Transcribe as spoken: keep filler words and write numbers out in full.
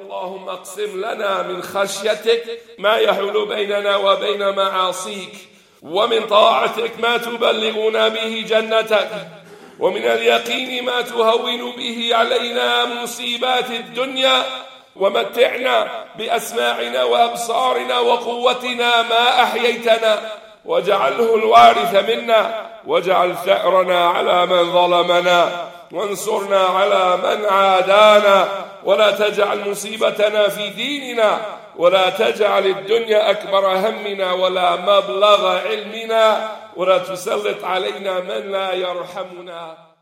اللهم اقسم لنا من خشيتك ما يحول بيننا وبين معاصيك، ومن طاعتك ما تبلغنا به جنتك، ومن اليقين ما تهون به علينا مصيبات الدنيا، ومتعنا بأسماعنا وأبصارنا وقوتنا ما أحييتنا، واجعله الوارث منا، واجعل ثأرنا على من ظلمنا، وانصرنا على من عادانا، ولا تجعل مصيبتنا في ديننا، ولا تجعل الدنيا أكبر همنا ولا مبلغ علمنا، ولا تسلط علينا من لا يرحمنا.